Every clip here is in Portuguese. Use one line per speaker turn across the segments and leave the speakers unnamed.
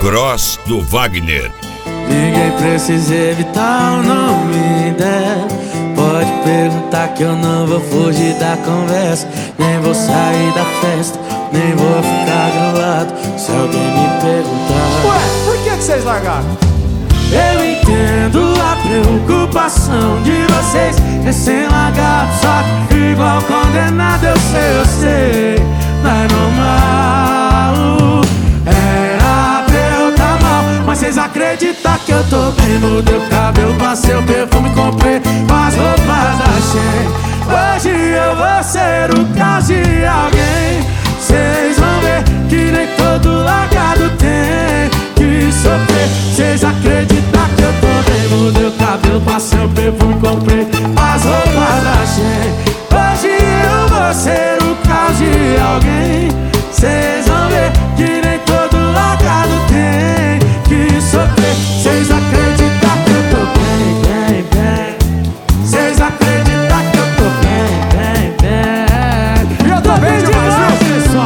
Cross do Wagner.
Ninguém precisa evitar o nome dela. Pode perguntar que eu não vou fugir da conversa. Nem vou sair da festa, nem vou ficar grilado se alguém me perguntar.
Ué, por que vocês largaram?
Eu entendo a preocupação de vocês, recém-largado, só que igual condenado. Eu sei, não é normal. Era pra eu tá mal, mas vocês acreditam que eu tô bem? Mudei o cabelo, passei o perfume, comprei as roupas da Shein. Hoje eu vou ser o caso de alguém. Vocês vão ver que nem todo largado tem que sofrer. Vocês acreditam que eu tô bem? Mudei o cabelo, passei o perfume, comprei as roupas da Shein. Hoje eu vou ser o caso de alguém. Vocês vão ver que nem todo largado tem que sofrer. Vocês acreditam que eu tô bem, bem, bem. Vocês acreditam que eu tô bem, bem, bem.
E eu tô bem demais, viu, pessoal?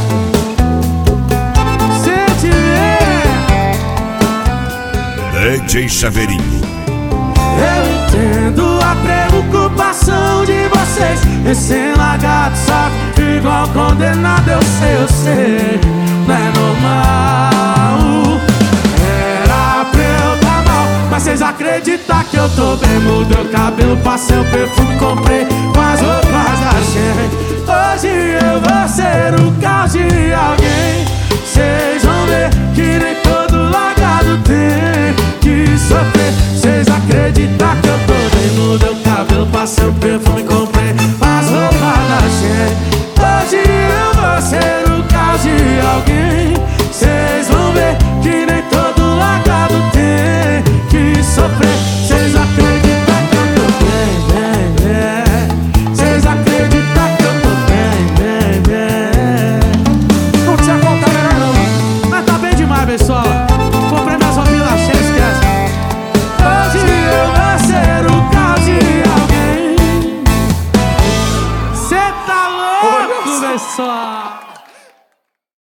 DJ Chaveirinho.
Eu entendo a preocupação de vocês, recém-largado, só que igual condenado. Eu sei, não é normal. Era pra eu tá mal, mas vocês acreditam que eu tô bem? Mudei o